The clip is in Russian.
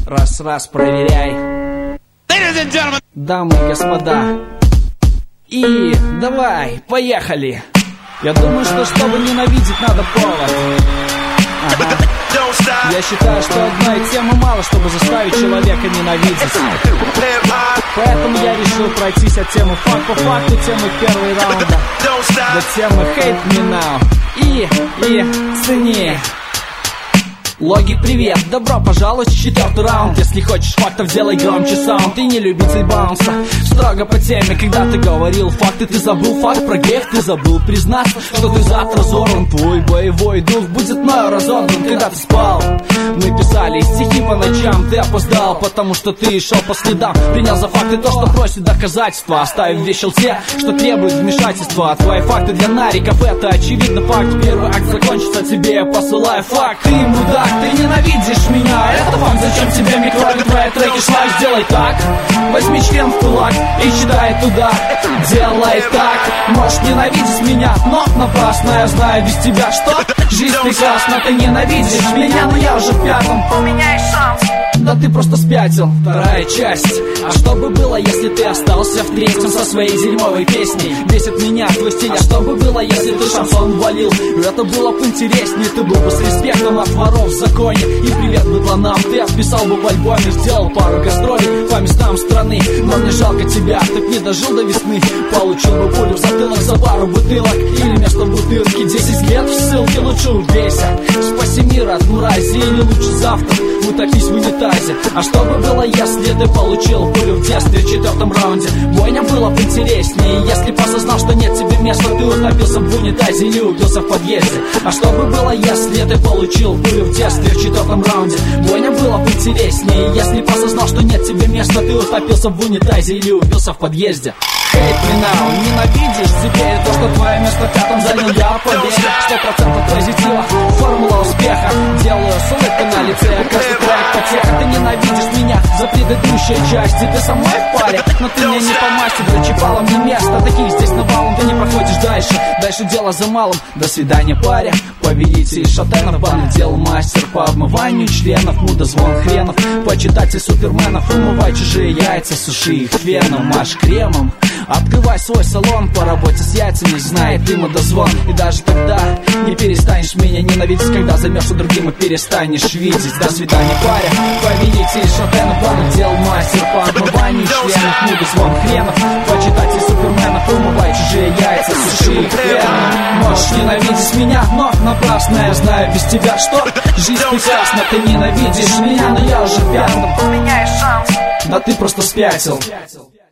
Раз, проверяй. Дамы и господа. И давай, поехали. Я думаю, что чтобы ненавидеть, надо повод. Ага. Я считаю, что одной темы мало, чтобы заставить человека ненавидеть. Поэтому я решил пройтись от темы факт по факту, темы первого раунда до темы hate me now. И цени. Логи, привет, добро пожаловать в 4-й раунд. Если хочешь фактов, делай громче саунд. Ты не любитель баунса, строго по теме. Когда ты говорил факты, ты забыл факт про грех. Ты забыл признаться, что ты завтра взорван. Твой боевой дух будет мною разорван. Когда ты спал, мы писали стихи по ночам. Ты опоздал, потому что ты шел по следам. Принял за факты то, что просит доказательства, оставив вещал те, что требует вмешательства. А твои факты для нариков, это очевидно факт. Первый акт закончится, тебе я посылаю факт. Ты мудак, ты ненавидишь меня, это факт. Зачем тебе микроби твои треки шлак? Сделай так, возьми член в кулак и читай туда. Делай так, можешь ненавидеть меня, но напрасно. Я знаю без тебя, что жизнь прекрасна. Ты ненавидишь меня, но я уже в 5-м. У меня есть шанс. Да ты просто спятил. Вторая часть. А что бы было, если ты остался в 3-м со своей дерьмовой песней? Бесит меня твой стиль. А что бы было, если ты шансон валил? Это было бы интереснее. Ты был бы с респектом от воров в законе. И привет быдланам. Ты отписал бы в альбоме, сделал пару гастролей по местам страны. Но мне жалко тебя, так не дожил до весны. Получил бы пулю в затылок за пару бутылок. Или вместо бутылки 10 лет в ссылке. Лучше убейся, спаси мир от мрази. Или лучше завтра утопись в унитазе. А что бы было, если ты получил пулю в детстве в 4-м раунде? Бойня было бы интереснее, если бы осознал, что нет тебе места. Ты утопился в унитазе или убился в подъезде. А что бы было, если ты получил пулю в детстве в 4-м раунде? Бойня было бы интереснее, если бы осознал, что нет тебе места. Ты утопился в унитазе или убился в подъезде. Hate me now, ненавидишь теперь то, что твое место в 5-м занял я. Поверь, 100% позитива, формула успеха. Делаю с улыбкой на лице, каждый трек потеха. Ты ненавидишь меня за предыдущие части. Ты со мной в паре, но ты мне не по масти. Дрочевало мне место, таких здесь навалом. Ты не проходишь дальше дело за малым. До свидания, паря, повелитель шатенов. Банный дел мастер по обмыванию членов. Мудозвон хренов, почитатель суперменов. Умывай чужие яйца, суши их феном, маш кремом. Открывай свой салон по работе с яйцами, знает ты мудозвон. И даже тогда не перестанешь меня ненавидеть, когда займешься другим и перестанешь видеть. До свидания, паря, повелитель шатенов. Банный дел мастер по обмыванию членов. Мудозвон хренов, почитатель суперменов. Умывай чужие яйца, суши их феном. Можешь ненавидеть меня, но напрасно. Я знаю без тебя, что жизнь прекрасна. Ты ненавидишь меня, но я уже в 5-м. У меня есть шанс. Да ты просто спятил.